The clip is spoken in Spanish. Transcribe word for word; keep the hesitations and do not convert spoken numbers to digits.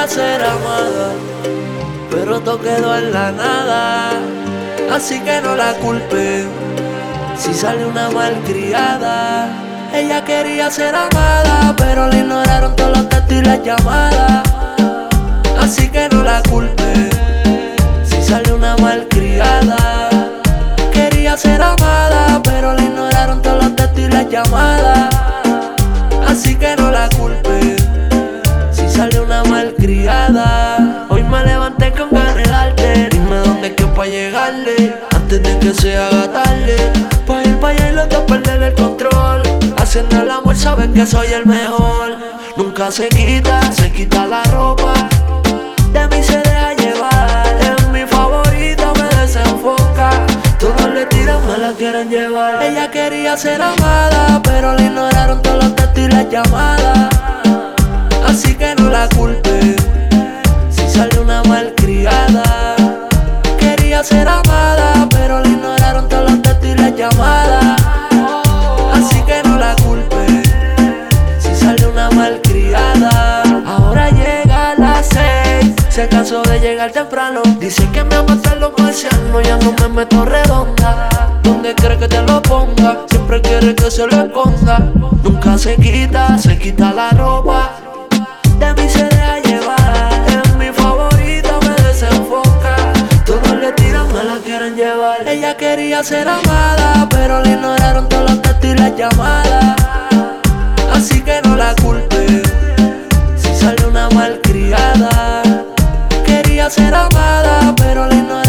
quería ser amada, pero todo quedó en la nada. Así que no la culpe si sale una malcriada. Ella quería ser amada, pero le ignoraron todos los textos y las llamadas. Así que no la culpe si sale una malcriada. Quería ser amada, pero le ignoraron todos los textos y las llamadas. Así que no la culpe si sale una malcriada. Hoy me levanté con ganas de darte. Dime dónde quedo pa' llegarle antes de que se haga tarde. Pa' ir pa' allá y los dos perder el control. Haciendo el amor sabes que soy el mejor. Nunca se quita, se quita la ropa. De mí se deja llevar. Es mi favorita, me desenfoca. Todos le tiran, me la quieren llevar. Ella quería ser amada, pero le ignoraron todos los textos y las llamadas. Así que no la culpe si sale una malcriada. Quería ser amada, pero le ignoraron todos los textos y las llamadas. Así que no la culpe si sale una malcriada. Ahora llega a las seis, se cansó de llegar temprano. Dice que me ama hasta los marcianos, ya no me meto redonda. ¿Dónde cree que te lo ponga? Siempre quiere que se lo esconda. Nunca se quita, se quita la ropa. De mí se deja llevar. Es mi favorita, me desenfoca. Todos le tiran, me la quieren llevar. Ella quería ser amada, pero le ignoraron todos los textos y las llamadas. Así que no la culpe si sale una malcriada. Quería ser amada, pero le ignoraron